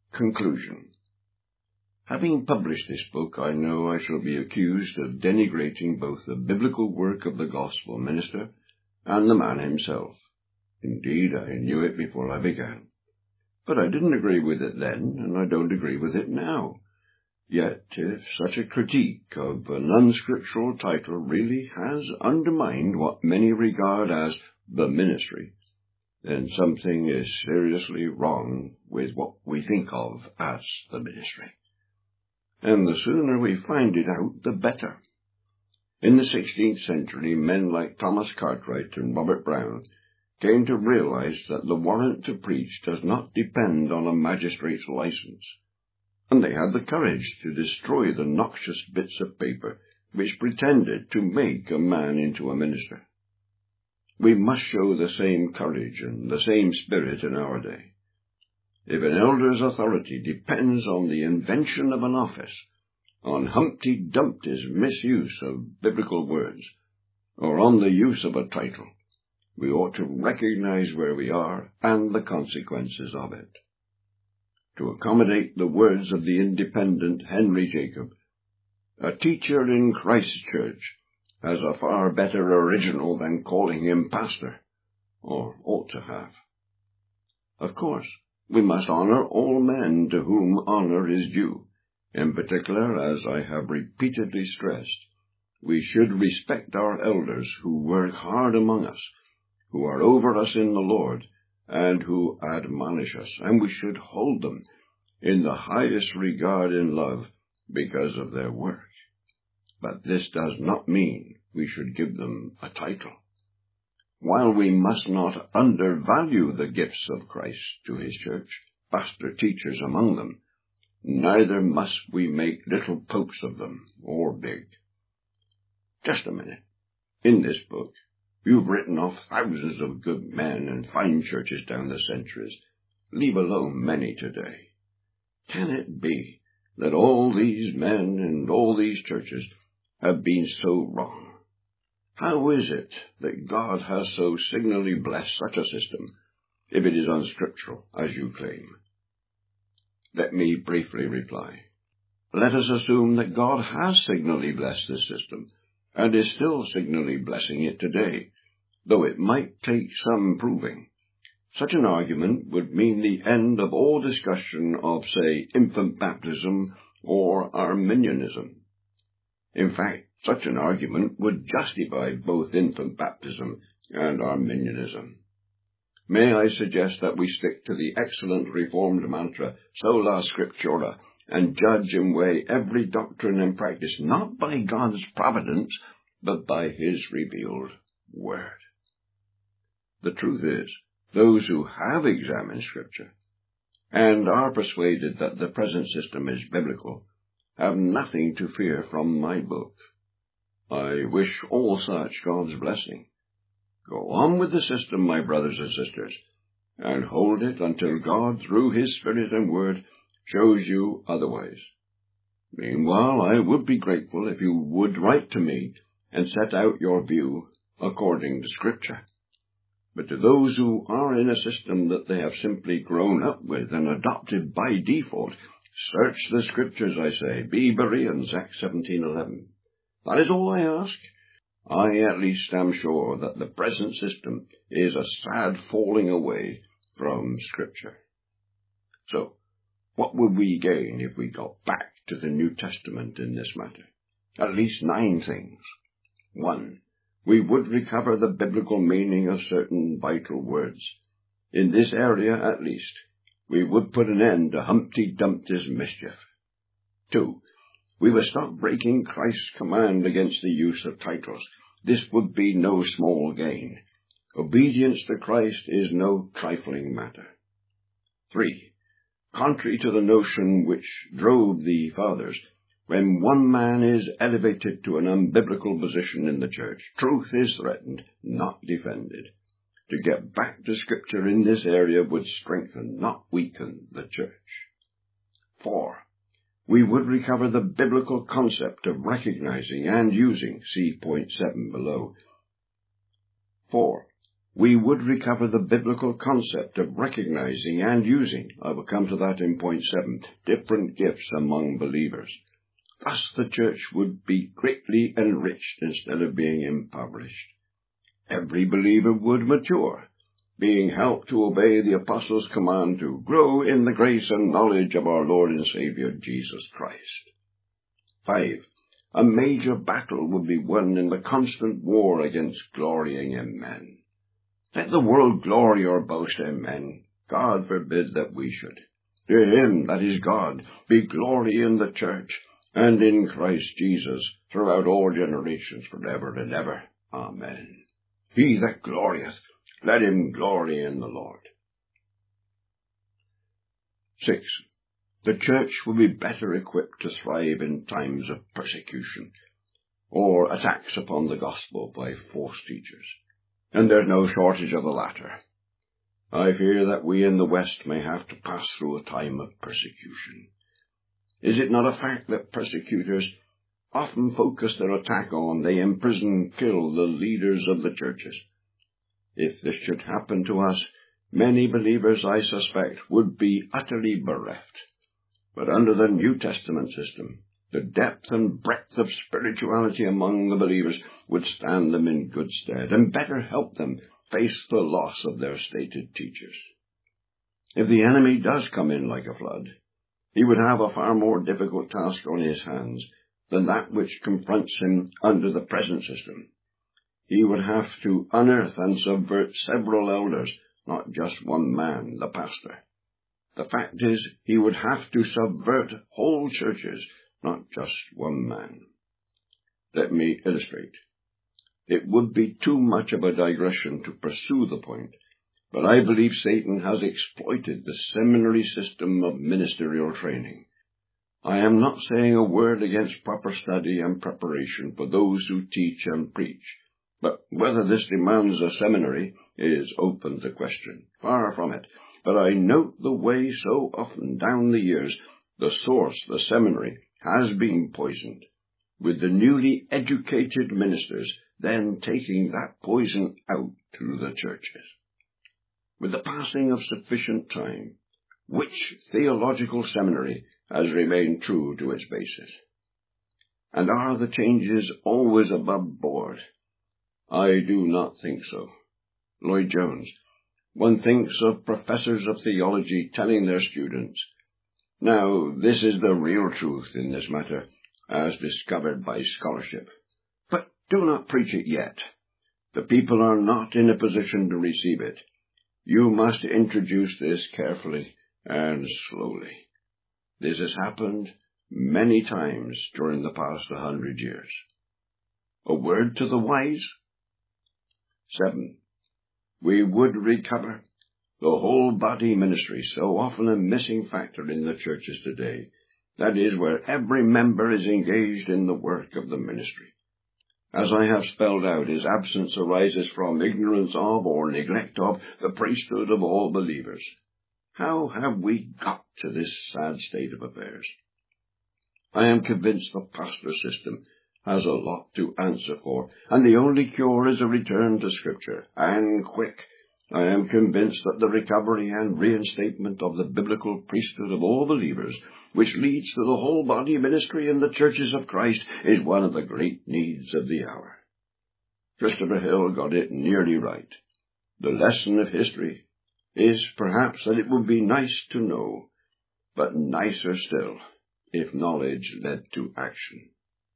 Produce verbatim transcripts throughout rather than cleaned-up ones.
Conclusion. Having published this book, I know I shall be accused of denigrating both the biblical work of the gospel minister and the man himself. Indeed, I knew it before I began. But I didn't agree with it then, and I don't agree with it now. Yet, if such a critique of an unscriptural title really has undermined what many regard as the ministry, then something is seriously wrong with what we think of as the ministry. And the sooner we find it out, the better. In the sixteenth century, men like Thomas Cartwright and Robert Brown came to realize that the warrant to preach does not depend on a magistrate's license, and they had the courage to destroy the noxious bits of paper which pretended to make a man into a minister. We must show the same courage and the same spirit in our day. If an elder's authority depends on the invention of an office, on Humpty Dumpty's misuse of biblical words, or on the use of a title, we ought to recognize where we are and the consequences of it. To accommodate the words of the independent Henry Jacob, a teacher in Christ's church has a far better original than calling him pastor, or ought to have. Of course, we must honor all men to whom honor is due. In particular, as I have repeatedly stressed, we should respect our elders who work hard among us, who are over us in the Lord, and who admonish us, and we should hold them in the highest regard and love because of their work. But this does not mean we should give them a title. While we must not undervalue the gifts of Christ to his church, pastor teachers among them, neither must we make little popes of them, or big. Just a minute. In this book, you've written off thousands of good men and fine churches down the centuries, leave alone many today. Can it be that all these men and all these churches have been so wrong? How is it that God has so signally blessed such a system, if it is unscriptural, as you claim? Let me briefly reply. Let us assume that God has signally blessed this system, and is still signally blessing it today, though it might take some proving. Such an argument would mean the end of all discussion of, say, infant baptism or Arminianism. In fact, such an argument would justify both infant baptism and Arminianism. May I suggest that we stick to the excellent Reformed mantra, sola scriptura, and judge and weigh every doctrine and practice not by God's providence, but by his revealed word. The truth is, those who have examined Scripture and are persuaded that the present system is biblical have nothing to fear from my book. I wish all such God's blessing. Go on with the system, my brothers and sisters, and hold it until God, through his Spirit and Word, shows you otherwise. Meanwhile, I would be grateful if you would write to me and set out your view according to Scripture. But to those who are in a system that they have simply grown up with and adopted by default, search the Scriptures, I say. Be Bereans, Acts seventeen eleven. That is all I ask. I at least am sure that the present system is a sad falling away from Scripture. So, what would we gain if we got back to the New Testament in this matter? At least nine things. One, we would recover the biblical meaning of certain vital words. In this area, at least, we would put an end to Humpty Dumpty's mischief. Two, we would stop breaking Christ's command against the use of titles. This would be no small gain. Obedience to Christ is no trifling matter. Three, contrary to the notion which drove the fathers, when one man is elevated to an unbiblical position in the church, truth is threatened, not defended. To get back to Scripture in this area would strengthen, not weaken, the church. Four, we would recover the biblical concept of recognizing and using, see point seven below. Four, we would recover the biblical concept of recognizing and using, I will come to that in point seven, different gifts among believers. Thus the church would be greatly enriched instead of being impoverished. Every believer would mature, being helped to obey the apostles' command to grow in the grace and knowledge of our Lord and Savior Jesus Christ. Five. A major battle would be won in the constant war against glorying in men. Let the world glory or boast in men. God forbid that we should. To him, that is God, be glory in the church and in Christ Jesus throughout all generations forever and ever. Amen. He that glorieth, let him glory in the Lord. Six. The church will be better equipped to thrive in times of persecution or attacks upon the gospel by false teachers. And there's no shortage of the latter. I fear that we in the West may have to pass through a time of persecution. Is it not a fact that persecutors often focus their attack on, they imprison, kill the leaders of the churches? If this should happen to us, many believers, I suspect, would be utterly bereft. But under the New Testament system, the depth and breadth of spirituality among the believers would stand them in good stead and better help them face the loss of their stated teachers. If the enemy does come in like a flood, he would have a far more difficult task on his hands than that which confronts him under the present system. He would have to unearth and subvert several elders, not just one man, the pastor. The fact is, he would have to subvert whole churches, not just one man. Let me illustrate. It would be too much of a digression to pursue the point, but I believe Satan has exploited the seminary system of ministerial training. I am not saying a word against proper study and preparation for those who teach and preach, but whether this demands a seminary is open to question. Far from it. But I note the way so often down the years the source, the seminary, has been poisoned, with the newly educated ministers then taking that poison out to the churches. With the passing of sufficient time, which theological seminary has remained true to its basis? And are the changes always above board? I do not think so. Lloyd Jones. One thinks of professors of theology telling their students, "Now, this is the real truth in this matter, as discovered by scholarship. But do not preach it yet. The people are not in a position to receive it. You must introduce this carefully and slowly." This has happened many times during the past hundred years. A word to the wise? Seven. We would recover the whole body ministry, so often a missing factor in the churches today. That is, where every member is engaged in the work of the ministry. As I have spelled out, his absence arises from ignorance of or neglect of the priesthood of all believers. How have we got to this sad state of affairs? I am convinced the pastor system has a lot to answer for, and the only cure is a return to Scripture, and quick. I am convinced that the recovery and reinstatement of the biblical priesthood of all believers, which leads to the whole body ministry in the churches of Christ, is one of the great needs of the hour. Christopher Hill got it nearly right. The lesson of history is perhaps that it would be nice to know, but nicer still if knowledge led to action.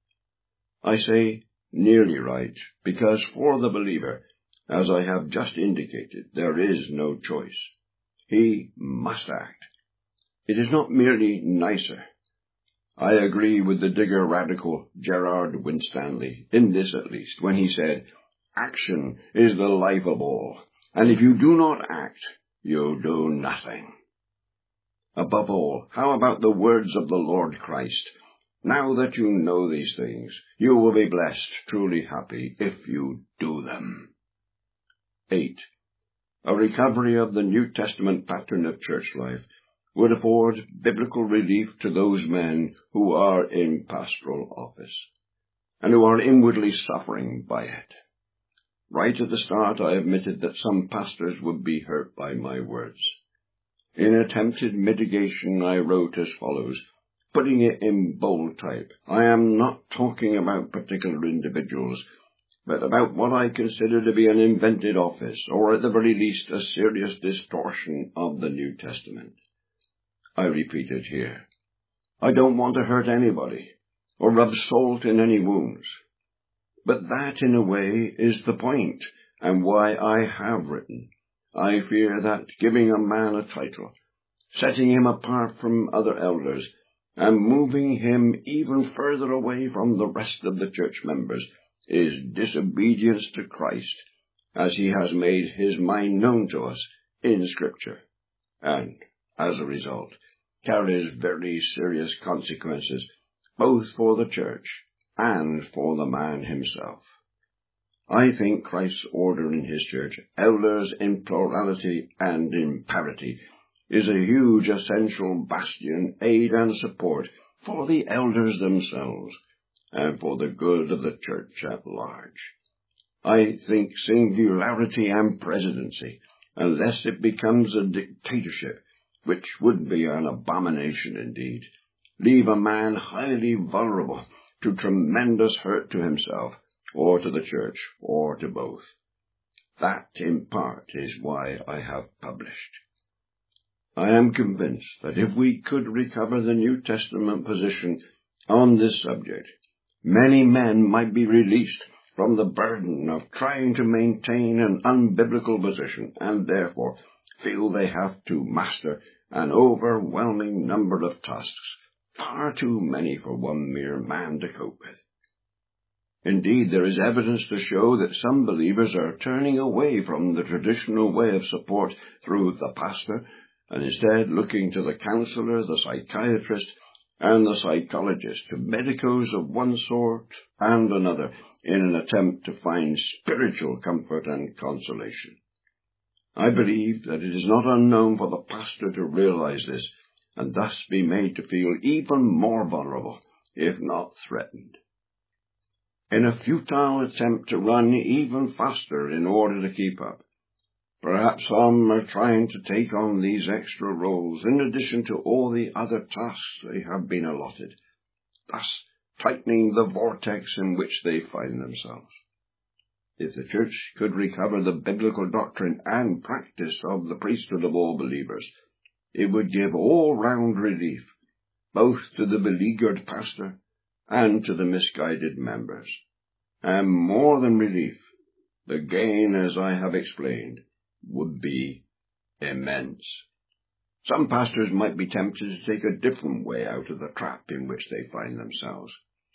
I say nearly right because for the believer, as I have just indicated, there is no choice. He must act. It is not merely nicer. I agree with the digger radical Gerard Winstanley, in this at least, when he said, "Action is the life of all, and if you do not act, you do nothing." Above all, how about the words of the Lord Christ? Now that you know these things, you will be blessed, truly happy, if you do them. Eight. A recovery of the New Testament pattern of church life would afford biblical relief to those men who are in pastoral office, and who are inwardly suffering by it. Right at the start, I admitted that some pastors would be hurt by my words. In attempted mitigation, I wrote as follows, putting it in bold type. I am not talking about particular individuals, but about what I consider to be an invented office, or at the very least a serious distortion of the New Testament. I repeat it here. I don't want to hurt anybody, or rub salt in any wounds. But that, in a way, is the point, and why I have written. I fear that giving a man a title, setting him apart from other elders, and moving him even further away from the rest of the church members is disobedience to Christ, as he has made his mind known to us in Scripture, and, as a result, carries very serious consequences, both for the church and for the man himself. I think Christ's order in his church, elders in plurality and in parity, is a huge essential bastion, aid and support for the elders themselves and for the good of the church at large. I think singularity and presidency, unless it becomes a dictatorship, which would be an abomination indeed, leave a man highly vulnerable to tremendous hurt to himself, or to the church, or to both. That, in part, is why I have published. I am convinced that if we could recover the New Testament position on this subject, many men might be released from the burden of trying to maintain an unbiblical position, and therefore feel they have to master an overwhelming number of tasks, far too many for one mere man to cope with. Indeed, there is evidence to show that some believers are turning away from the traditional way of support through the pastor, and instead looking to the counselor, the psychiatrist, and the psychologist, to medicos of one sort and another, in an attempt to find spiritual comfort and consolation. I believe that it is not unknown for the pastor to realize this, and thus be made to feel even more vulnerable, if not threatened. In a futile attempt to run even faster in order to keep up, perhaps some are trying to take on these extra roles in addition to all the other tasks they have been allotted, thus tightening the vortex in which they find themselves. If the church could recover the biblical doctrine and practice of the priesthood of all believers, it would give all-round relief, both to the beleaguered pastor and to the misguided members. And more than relief, the gain, as I have explained, would be immense. Some pastors might be tempted to take a different way out of the trap in which they find themselves.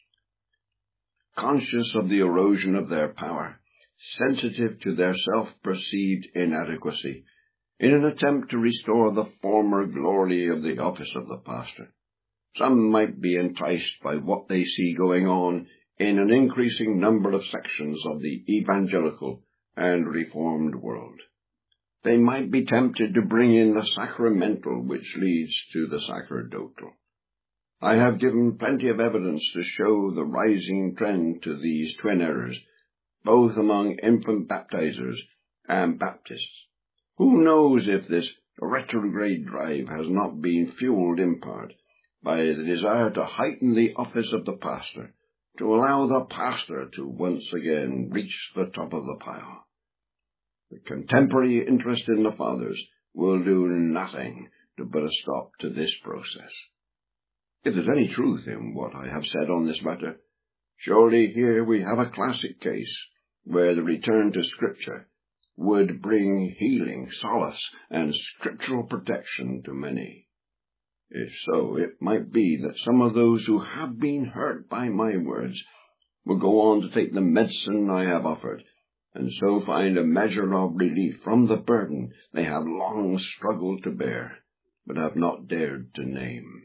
Conscious of the erosion of their power, sensitive to their self-perceived inadequacy, in an attempt to restore the former glory of the office of the pastor, some might be enticed by what they see going on in an increasing number of sections of the evangelical and reformed world. They might be tempted to bring in the sacramental which leads to the sacerdotal. I have given plenty of evidence to show the rising trend to these twin errors, both among infant baptizers and Baptists. Who knows if this retrograde drive has not been fueled in part by the desire to heighten the office of the pastor, to allow the pastor to once again reach the top of the pile. The contemporary interest in the fathers will do nothing to put a stop to this process. If there's any truth in what I have said on this matter, surely here we have a classic case where the return to Scripture would bring healing, solace, and scriptural protection to many. If so, it might be that some of those who have been hurt by my words will go on to take the medicine I have offered, and so find a measure of relief from the burden they have long struggled to bear, but have not dared to name.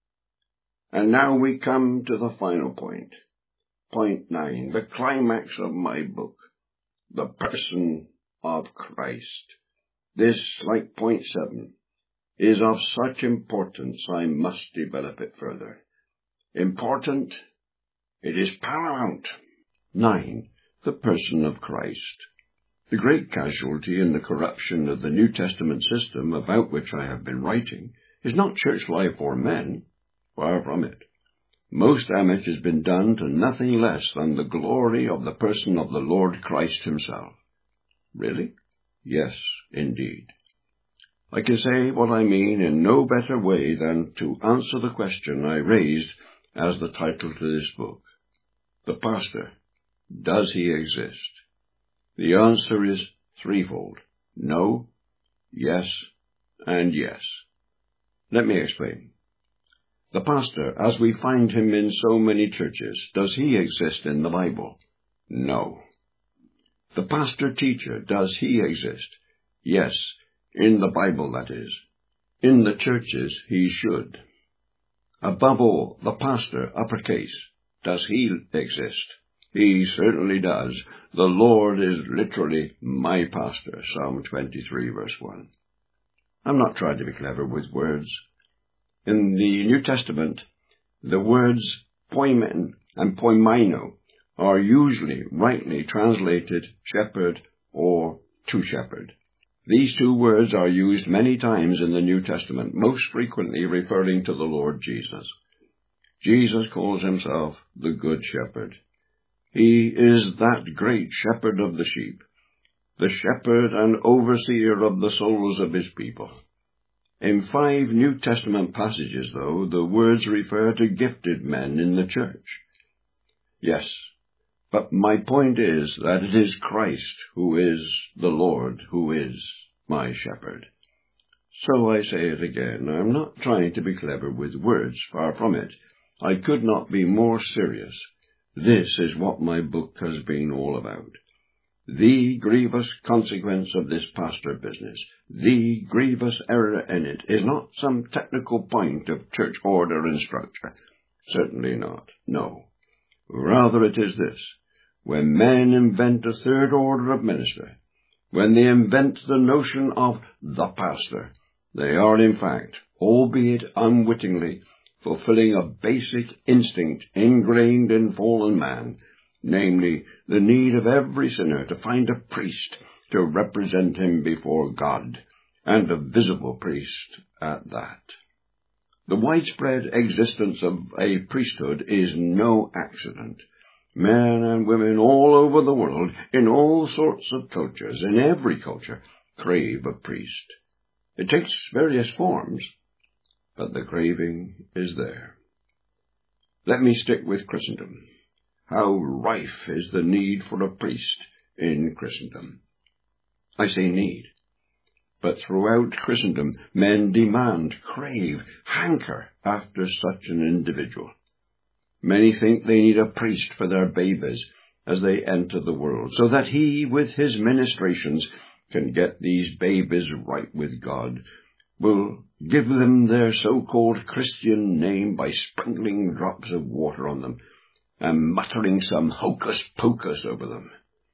And now we come to the final point. Point nine, the climax of my book, the person of Christ. This, like point seven, is of such importance I must develop it further. Important, it is paramount. Nine, the person of Christ. The great casualty in the corruption of the New Testament system about which I have been writing is not church life or men. Far from it. Most damage has been done to nothing less than the glory of the person of the Lord Christ himself. Really? Yes, indeed. I can say what I mean in no better way than to answer the question I raised as the title to this book. The pastor, does he exist? The answer is threefold. No, yes, and yes. Let me explain. The pastor, as we find him in so many churches, does he exist in the Bible? No. The pastor-teacher, does he exist? Yes, in the Bible, that is. In the churches, he should. Above all, the pastor, uppercase, does he exist? He certainly does. The Lord is literally my pastor, Psalm twenty-three, verse one. I'm not trying to be clever with words. In the New Testament, the words poimen and poimino are usually rightly translated shepherd or to shepherd. These two words are used many times in the New Testament, most frequently referring to the Lord Jesus. Jesus calls himself the Good Shepherd. He is that great shepherd of the sheep, the shepherd and overseer of the souls of his people. In five New Testament passages, though, the words refer to gifted men in the church. Yes, but my point is that it is Christ who is the Lord, who is my shepherd. So I say it again, I'm not trying to be clever with words, far from it. I could not be more serious. This is what my book has been all about. The grievous consequence of this pastor business, the grievous error in it, is not some technical point of church order and structure. Certainly not, no. Rather it is this. When men invent a third order of minister, when they invent the notion of the pastor, they are in fact, albeit unwittingly, fulfilling a basic instinct ingrained in fallen man, namely, the need of every sinner to find a priest to represent him before God, and a visible priest at that. The widespread existence of a priesthood is no accident. Men and women all over the world, in all sorts of cultures, in every culture, crave a priest. It takes various forms, but the craving is there. Let me stick with Christendom. How rife is the need for a priest in Christendom. I say need, but throughout Christendom men demand, crave, hanker after such an individual. Many think they need a priest for their babies as they enter the world, so that he, with his ministrations, can get these babies right with God, will give them their so-called Christian name by sprinkling drops of water on them, and muttering some hocus-pocus over them.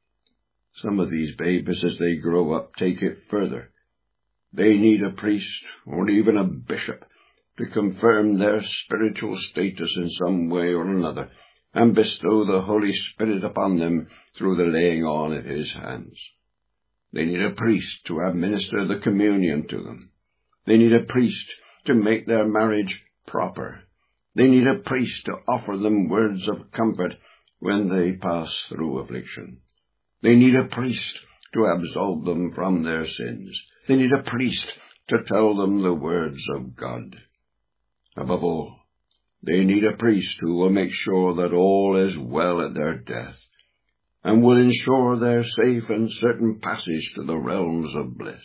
Some of these babies, as they grow up, take it further. They need a priest, or even a bishop, to confirm their spiritual status in some way or another, and bestow the Holy Spirit upon them through the laying on of his hands. They need a priest to administer the communion to them. They need a priest to make their marriage proper. They need a priest to offer them words of comfort when they pass through affliction. They need a priest to absolve them from their sins. They need a priest to tell them the words of God. Above all, they need a priest who will make sure that all is well at their death, and will ensure their safe and certain passage to the realms of bliss.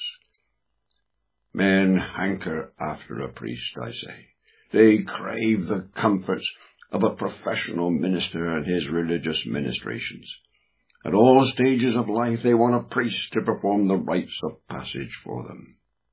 Men hanker after a priest, I say. They crave the comforts of a professional minister and his religious ministrations. At all stages of life they want a priest to perform the rites of passage for them.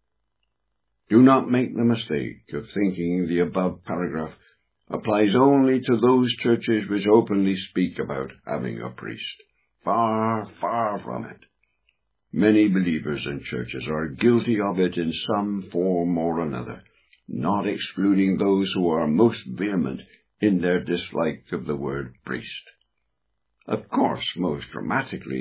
Do not make the mistake of thinking the above paragraph applies only to those churches which openly speak about having a priest. Far, far from it. Many believers in churches are guilty of it in some form or another, not excluding those who are most vehement in their dislike of the word priest. Of course, most dramatically,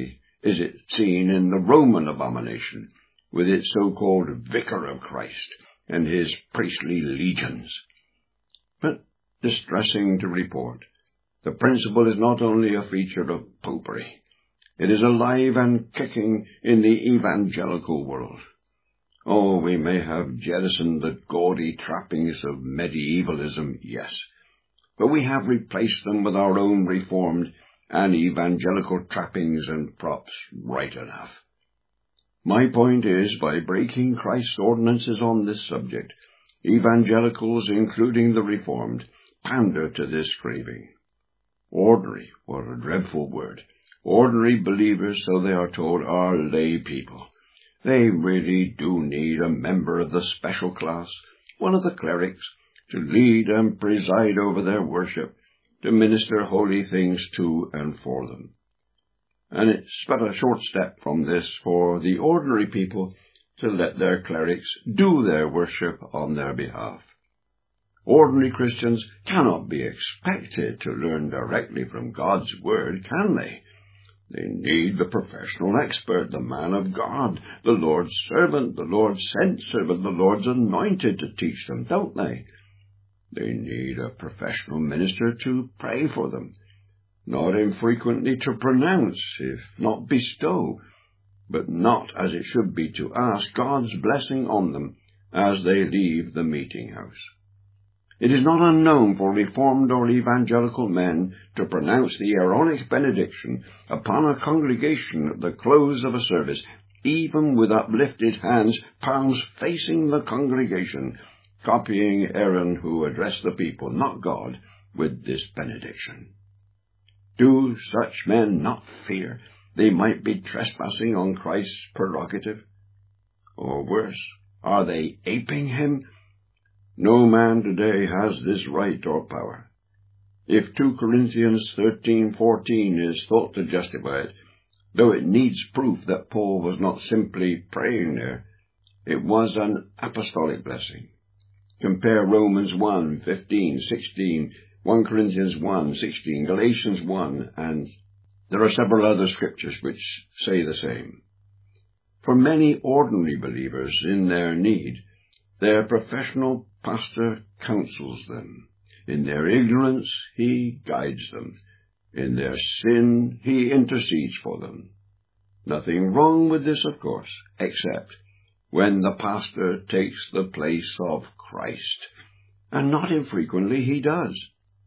is it seen in the Roman abomination, with its so-called Vicar of Christ and his priestly legions. But, distressing to report, the principle is not only a feature of popery, it is alive and kicking in the evangelical world. Oh, we may have jettisoned the gaudy trappings of medievalism, yes, but we have replaced them with our own reformed and evangelical trappings and props right enough. My point is, by breaking Christ's ordinances on this subject, evangelicals, including the Reformed, pander to this craving. Ordinary, what a dreadful word. Ordinary believers, so they are told, are lay people. They really do need a member of the special class, one of the clerics, to lead and preside over their worship, to minister holy things to and for them. And it's but a short step from this for the ordinary people to let their clerics do their worship on their behalf. Ordinary Christians cannot be expected to learn directly from God's Word, can they? They need the professional expert, the man of God, the Lord's servant, the Lord's sent servant, the Lord's anointed to teach them, don't they? They need a professional minister to pray for them, not infrequently to pronounce, if not bestow, but not, as it should be, to ask God's blessing on them as they leave the meeting house. It is not unknown for Reformed or Evangelical men to pronounce the Aaronic benediction upon a congregation at the close of a service, even with uplifted hands, palms facing the congregation, copying Aaron, who addressed the people, not God, with this benediction. Do such men not fear they might be trespassing on Christ's prerogative? Or worse, are they aping him? No man today has this right or power. If two Corinthians thirteen fourteen is thought to justify it, though it needs proof that Paul was not simply praying there, it was an apostolic blessing. Compare Romans one fifteen, sixteen, First Corinthians one sixteen, Galatians one, and there are several other scriptures which say the same. For many ordinary believers in their need, their professional pastor counsels them. In their ignorance, he guides them. In their sin, he intercedes for them. Nothing wrong with this, of course, except when the pastor takes the place of Christ, and not infrequently he does.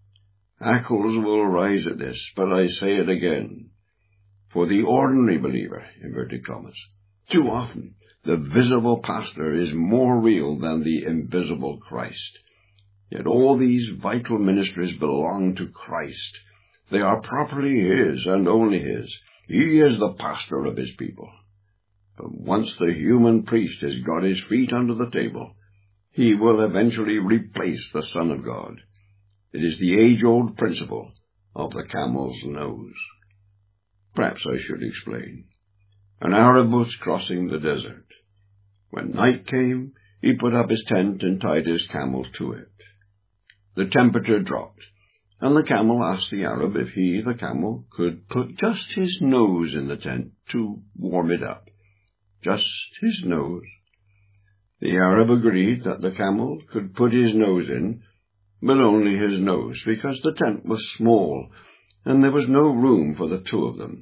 Hackles will rise at this, but I say it again. For the ordinary believer, inverted commas, too often the visible pastor is more real than the invisible Christ. Yet all these vital ministries belong to Christ. They are properly his and only his. He is the pastor of his people. But once the human priest has got his feet under the table, he will eventually replace the Son of God. It is the age-old principle of the camel's nose. Perhaps I should explain. An Arab was crossing the desert. When night came, he put up his tent and tied his camel to it. The temperature dropped, and the camel asked the Arab if he, the camel, could put just his nose in the tent to warm it up. Just his nose. The Arab agreed that the camel could put his nose in, but only his nose, because the tent was small, and there was no room for the two of them.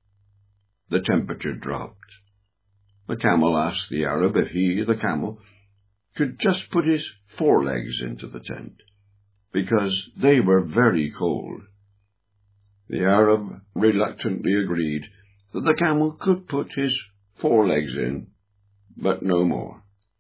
The temperature dropped. The camel asked the Arab if he, the camel, could just put his forelegs into the tent, because they were very cold. The Arab reluctantly agreed that the camel could put his forelegs in, but no more.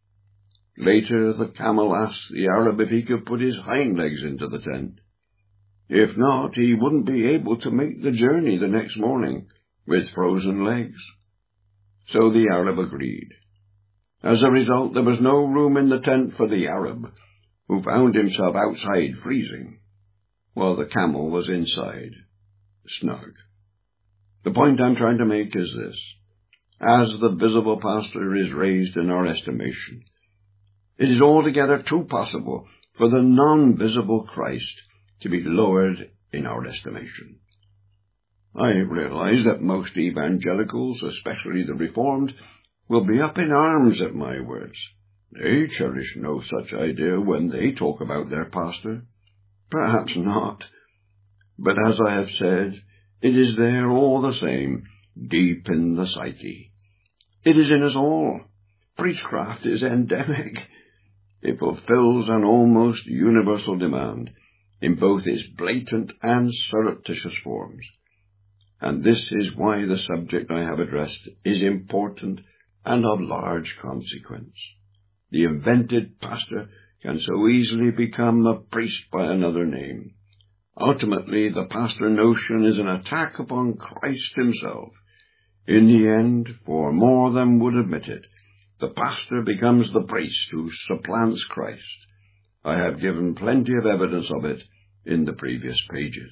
Later the camel asked the Arab if he could put his hind legs into the tent. If not, he wouldn't be able to make the journey the next morning with frozen legs. So the Arab agreed. As a result, there was no room in the tent for the Arab, who found himself outside freezing, while the camel was inside, snug. The point I'm trying to make is this. As the visible pastor is raised in our estimation, it is altogether too possible for the non-visible Christ to be lowered in our estimation. I realize that most evangelicals, especially the Reformed, will be up in arms at my words. They cherish no such idea when they talk about their pastor. Perhaps not. But as I have said, it is there all the same, deep in the psyche. It is in us all. Priestcraft is endemic. It fulfills an almost universal demand, in both its blatant and surreptitious forms. And this is why the subject I have addressed is important and of large consequence. The invented pastor can so easily become a priest by another name. Ultimately, the pastor notion is an attack upon Christ himself. In the end, for more than would admit it, the pastor becomes the priest who supplants Christ. I have given plenty of evidence of it in the previous pages.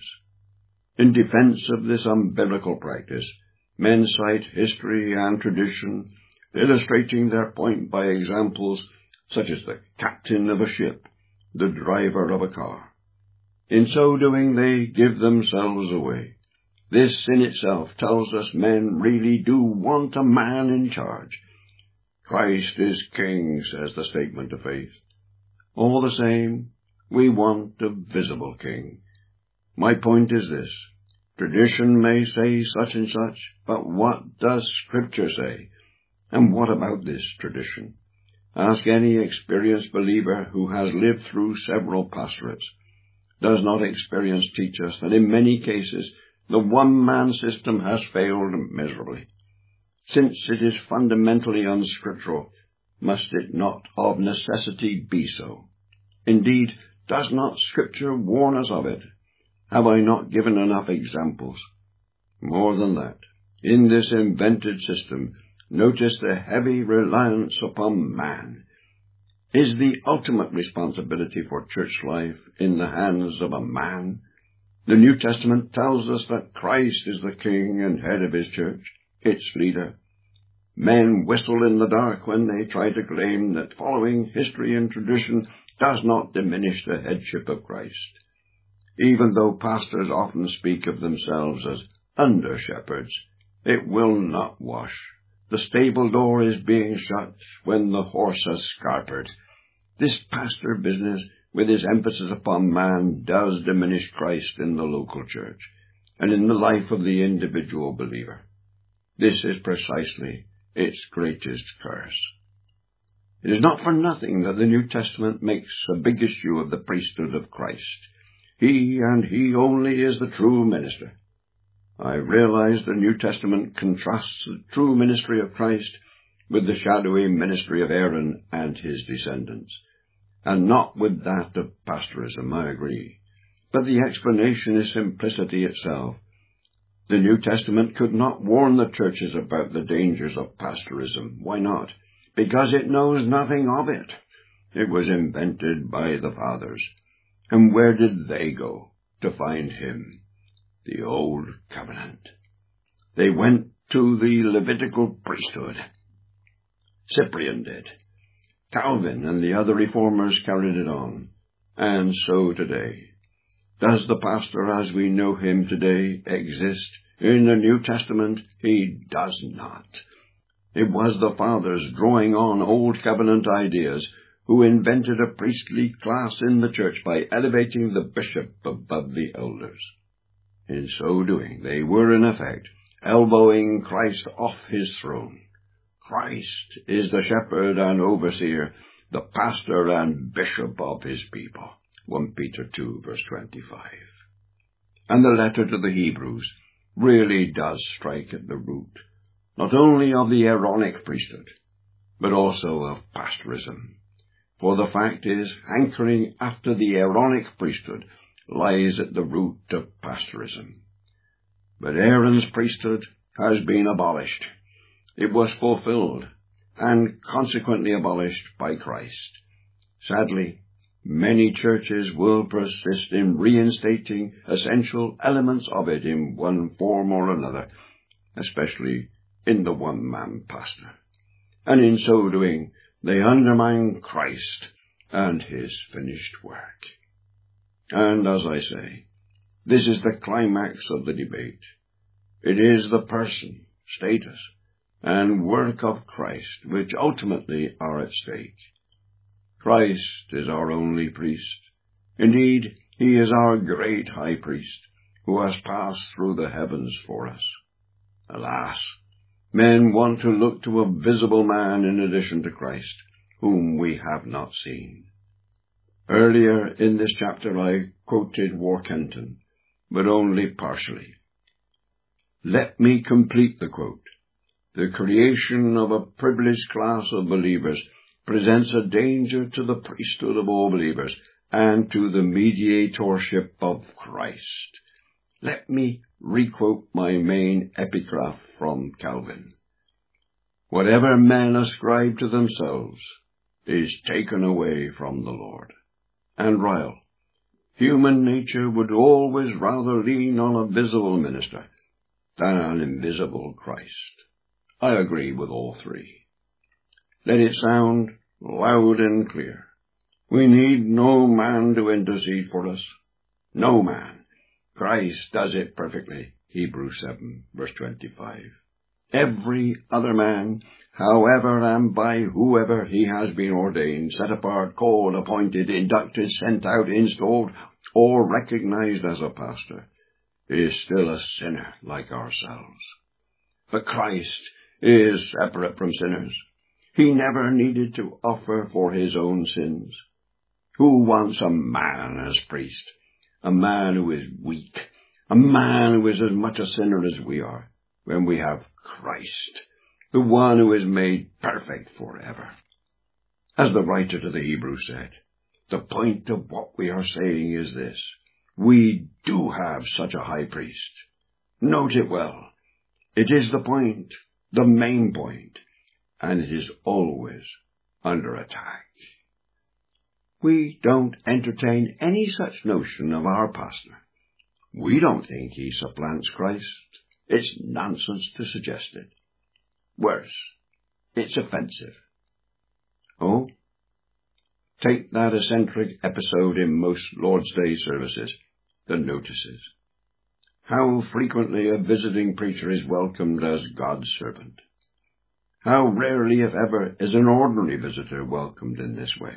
In defense of this unbiblical practice, men cite history and tradition, illustrating their point by examples such as the captain of a ship, the driver of a car. In so doing, they give themselves away. This in itself tells us men really do want a man in charge. Christ is king, says the statement of faith. All the same, we want a visible king. My point is this. Tradition may say such and such, but what does Scripture say? And what about this tradition? Ask any experienced believer who has lived through several pastorates. Does not experience teach us that in many cases the one-man system has failed miserably? Since it is fundamentally unscriptural, must it not of necessity be so? Indeed, does not Scripture warn us of it? Have I not given enough examples? More than that, in this invented system, notice the heavy reliance upon man. Is the ultimate responsibility for church life in the hands of a man? The New Testament tells us that Christ is the king and head of his church, its leader. Men whistle in the dark when they try to claim that following history and tradition does not diminish the headship of Christ. Even though pastors often speak of themselves as under-shepherds, it will not wash. The stable door is being shut when the horse has scarpered. This pastor business, with its emphasis upon man, does diminish Christ in the local church and in the life of the individual believer. This is precisely its greatest curse. It is not for nothing that the New Testament makes a big issue of the priesthood of Christ. He and he only is the true minister. I realize the New Testament contrasts the true ministry of Christ with the shadowy ministry of Aaron and his descendants, and not with that of pastorism, I agree. But the explanation is simplicity itself. The New Testament could not warn the churches about the dangers of pastorism. Why not? Because it knows nothing of it. It was invented by the fathers. And where did they go to find him? The Old Covenant. They went to the Levitical priesthood. Cyprian did. Calvin and the other reformers carried it on. And so today. Does the pastor as we know him today exist? In the New Testament, he does not. It was the fathers drawing on Old Covenant ideas who invented a priestly class in the church by elevating the bishop above the elders. In so doing, they were, in effect, elbowing Christ off his throne. Christ is the shepherd and overseer, the pastor and bishop of his people. First Peter two, verse twenty-five. And the letter to the Hebrews really does strike at the root, not only of the Aaronic priesthood, but also of pastorism. For the fact is, hankering after the Aaronic priesthood lies at the root of pastorism. But Aaron's priesthood has been abolished. It was fulfilled, and consequently abolished by Christ. Sadly, many churches will persist in reinstating essential elements of it in one form or another, especially in the one-man pastor. And in so doing, they undermine Christ and his finished work. And as I say, this is the climax of the debate. It is the person, status, and work of Christ which ultimately are at stake. Christ is our only priest. Indeed, he is our great high priest, who has passed through the heavens for us. Alas, men want to look to a visible man in addition to Christ, whom we have not seen. Earlier in this chapter I quoted Warkentin, but only partially. Let me complete the quote. The creation of a privileged class of believers presents a danger to the priesthood of all believers and to the mediatorship of Christ. Let me requote my main epigraph from Calvin. Whatever men ascribe to themselves is taken away from the Lord. And Ryle, human nature would always rather lean on a visible minister than an invisible Christ. I agree with all three. Let it sound loud and clear. We need no man to intercede for us. No man. Christ does it perfectly. Hebrews seven, verse twenty-five. Every other man, however and by whoever he has been ordained, set apart, called, appointed, inducted, sent out, installed, or recognized as a pastor, is still a sinner like ourselves. But Christ is separate from sinners. He never needed to offer for his own sins. Who wants a man as priest? A man who is weak, a man who is as much a sinner as we are, when we have Christ, the one who is made perfect forever. As the writer to the Hebrews said, the point of what we are saying is this: we do have such a high priest. Note it well. It is the point, the main point, and it is always under attack. We don't entertain any such notion of our pastor. We don't think he supplants Christ. It's nonsense to suggest it. Worse, it's offensive. Oh, take that eccentric episode in most Lord's Day services, the notices. How frequently a visiting preacher is welcomed as God's servant. How rarely, if ever, is an ordinary visitor welcomed in this way.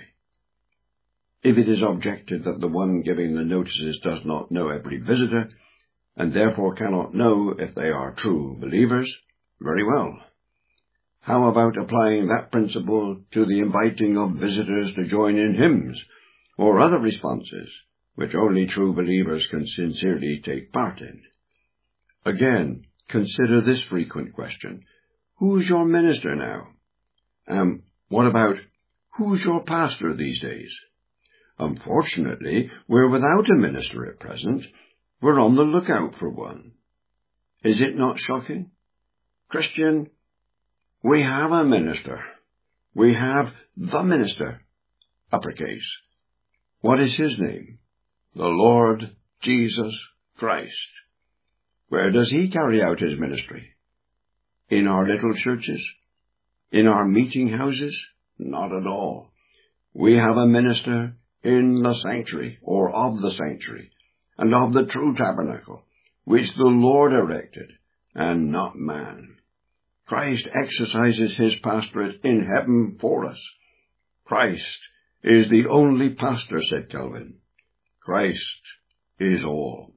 If it is objected that the one giving the notices does not know every visitor, and therefore cannot know if they are true believers, very well. How about applying that principle to the inviting of visitors to join in hymns, or other responses, which only true believers can sincerely take part in? Again, consider this frequent question: who's your minister now? Um, what about, who's your pastor these days? Unfortunately, we're without a minister at present. We're on the lookout for one. Is it not shocking? Christian, we have a minister. We have the minister, uppercase. What is his name? The Lord Jesus Christ. Where does he carry out his ministry? In our little churches? In our meeting houses? Not at all. We have a minister in the sanctuary, or of the sanctuary, and of the true tabernacle, which the Lord erected, and not man. Christ exercises his pastorate in heaven for us. Christ is the only pastor, said Calvin. Christ is all.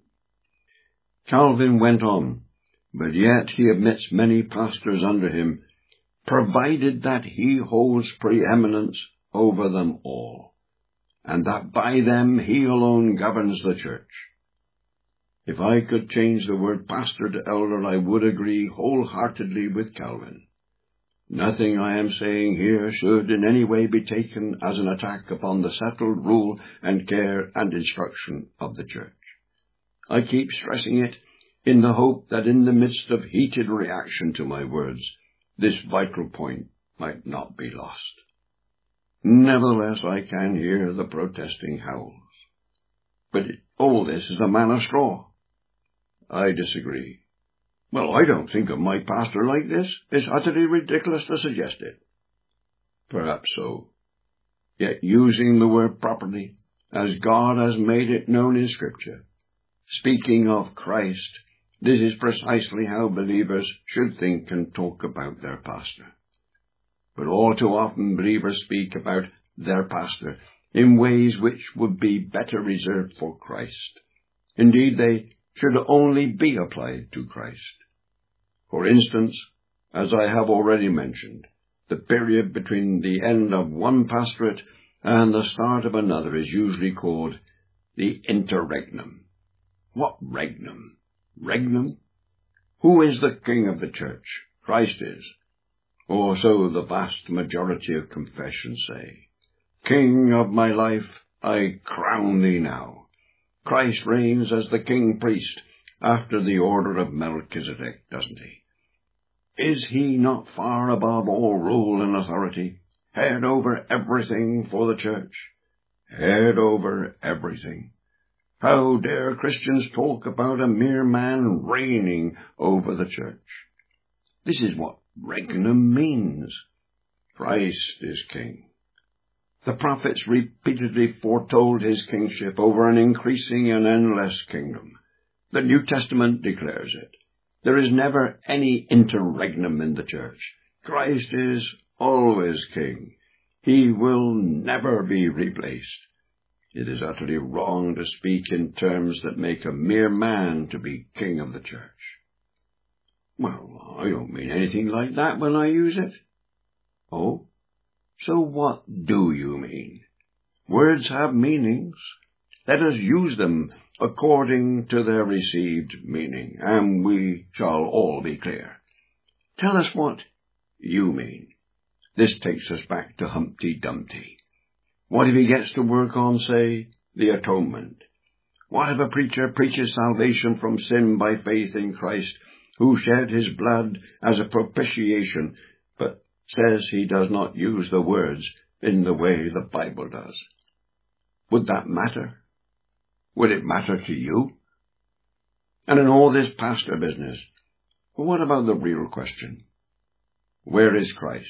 Calvin went on, but yet he admits many pastors under him, provided that he holds preeminence over them all, and that by them he alone governs the church. If I could change the word pastor to elder, I would agree wholeheartedly with Calvin. Nothing I am saying here should in any way be taken as an attack upon the settled rule and care and instruction of the church. I keep stressing it in the hope that in the midst of heated reaction to my words, this vital point might not be lost. Nevertheless, I can hear the protesting howls. But all this is a man of straw. I disagree. Well, I don't think of my pastor like this. It's utterly ridiculous to suggest it. Perhaps so. Yet using the word properly, as God has made it known in Scripture, speaking of Christ This is precisely how believers should think and talk about their pastor. But all too often believers speak about their pastor in ways which would be better reserved for Christ. Indeed, they should only be applied to Christ. For instance, as I have already mentioned, the period between the end of one pastorate and the start of another is usually called the interregnum. What regnum? Regnum? Who is the king of the church? Christ is. Or so the vast majority of confessions say. King of my life, I crown thee now. Christ reigns as the king-priest after the order of Melchizedek, doesn't he? Is he not far above all rule and authority, head over everything for the church? Head over everything. How dare Christians talk about a mere man reigning over the church? This is what regnum means. Christ is king. The prophets repeatedly foretold his kingship over an increasing and endless kingdom. The New Testament declares it. There is never any interregnum in the church. Christ is always king. He will never be replaced. It is utterly wrong to speak in terms that make a mere man to be king of the church. Well, I don't mean anything like that when I use it. Oh? So what do you mean? Words have meanings. Let us use them according to their received meaning, and we shall all be clear. Tell us what you mean. This takes us back to Humpty Dumpty. What if he gets to work on, say, the atonement? What if a preacher preaches salvation from sin by faith in Christ, who shed his blood as a propitiation, but says he does not use the words in the way the Bible does? Would that matter? Would it matter to you? And in all this pastor business, what about the real question? Where is Christ?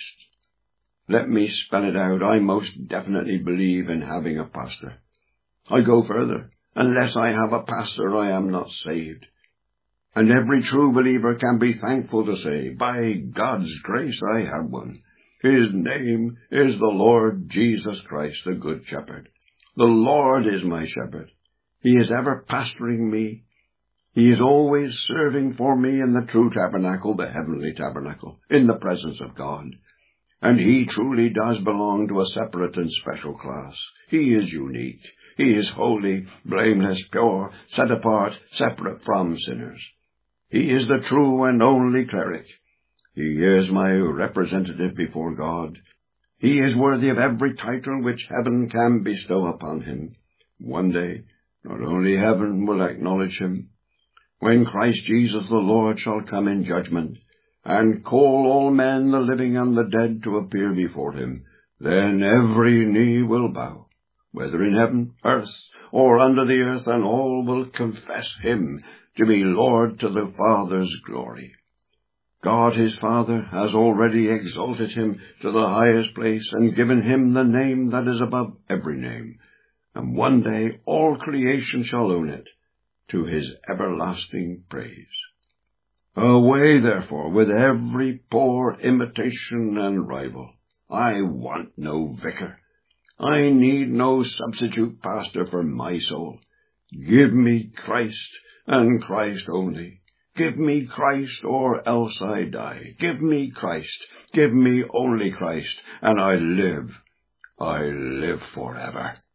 Let me spell it out. I most definitely believe in having a pastor. I go further. Unless I have a pastor, I am not saved. And every true believer can be thankful to say, by God's grace I have one. His name is the Lord Jesus Christ, the Good Shepherd. The Lord is my shepherd. He is ever pastoring me. He is always serving for me in the true tabernacle, the heavenly tabernacle, in the presence of God. And he truly does belong to a separate and special class. He is unique. He is holy, blameless, pure, set apart, separate from sinners. He is the true and only cleric. He is my representative before God. He is worthy of every title which heaven can bestow upon him. One day, not only heaven will acknowledge him. When Christ Jesus the Lord shall come in judgment, and call all men, the living and the dead, to appear before him, then every knee will bow, whether in heaven, earth, or under the earth, and all will confess him to be Lord to the Father's glory. God his Father has already exalted him to the highest place and given him the name that is above every name, and one day all creation shall own it, to his everlasting praise. Away, therefore, with every poor imitation and rival. I want no vicar. I need no substitute pastor for my soul. Give me Christ, and Christ only. Give me Christ, or else I die. Give me Christ. Give me only Christ, and I live. I live forever.